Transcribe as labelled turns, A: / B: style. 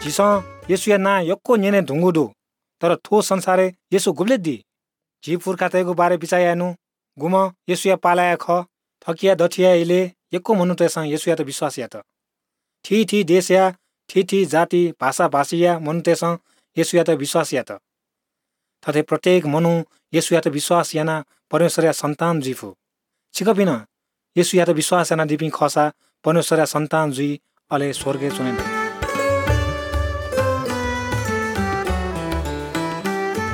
A: 지성 예수야 나 역고 년에 동구도 तर थो संसारे येसु गुब्ले दी जी पुर्खातेको बारे बिचायानु गुम येसुया पालाया ख थकिया दठिया इले यक्को मनु तेसा येसुया त विश्वास या त ठी देशया ठी जाति भाषा भाषिया मनु तेसा येसुया त विश्वास या त तथे प्रत्येक मनु येसुया त विश्वास याना परमेश्वरया सन्तान जीफु छिकपिन येसुया त विश्वास याना दिपि खसा परमेश्वरया सन्तान जुई अले स्वर्गे चुने